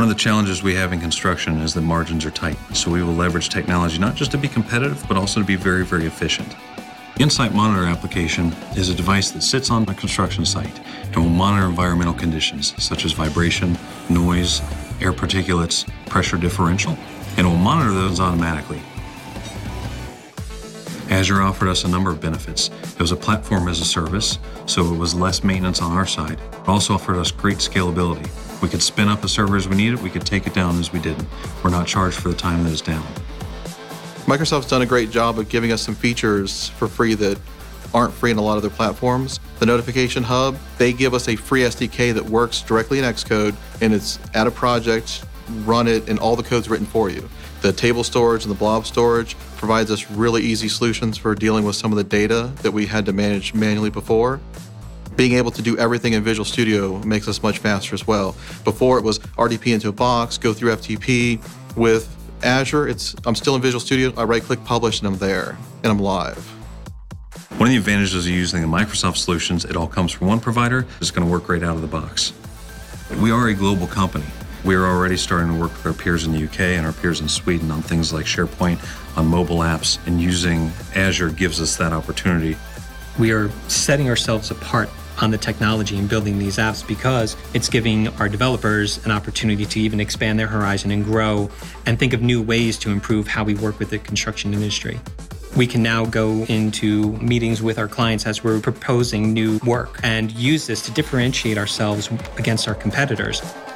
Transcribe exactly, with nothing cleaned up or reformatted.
One of the challenges we have in construction is that margins are tight, so we will leverage technology not just to be competitive, but also to be very, very efficient. The Insight Monitor application is a device that sits on a construction site and will monitor environmental conditions such as vibration, noise, air particulates, pressure differential, and it will monitor those automatically. Azure offered us a number of benefits. It was a platform as a service, so it was less maintenance on our side. It also offered us great scalability. We could spin up a server as we needed, we could take it down as we didn't. We're not charged for the time that it's down. Microsoft's done a great job of giving us some features for free that aren't free in a lot of their platforms. The Notification Hub, they give us a free S D K that works directly in Xcode, and it's add a project, run it, and all the code's written for you. The table storage and the blob storage provides us really easy solutions for dealing with some of the data that we had to manage manually before. Being able to do everything in Visual Studio makes us much faster as well. Before it was R D P into a box, go through F T P. With Azure, it's I'm still in Visual Studio, I right-click Publish, and I'm there, and I'm live. One of the advantages of using the Microsoft solutions, it all comes from one provider. It's going to work right out of the box. We are a global company. We are already starting to work with our peers in the U K and our peers in Sweden on things like SharePoint, on mobile apps, and using Azure gives us that opportunity. We are setting ourselves apart on the technology and building these apps because it's giving our developers an opportunity to even expand their horizon and grow and think of new ways to improve how we work with the construction industry. We can now go into meetings with our clients as we're proposing new work and use this to differentiate ourselves against our competitors.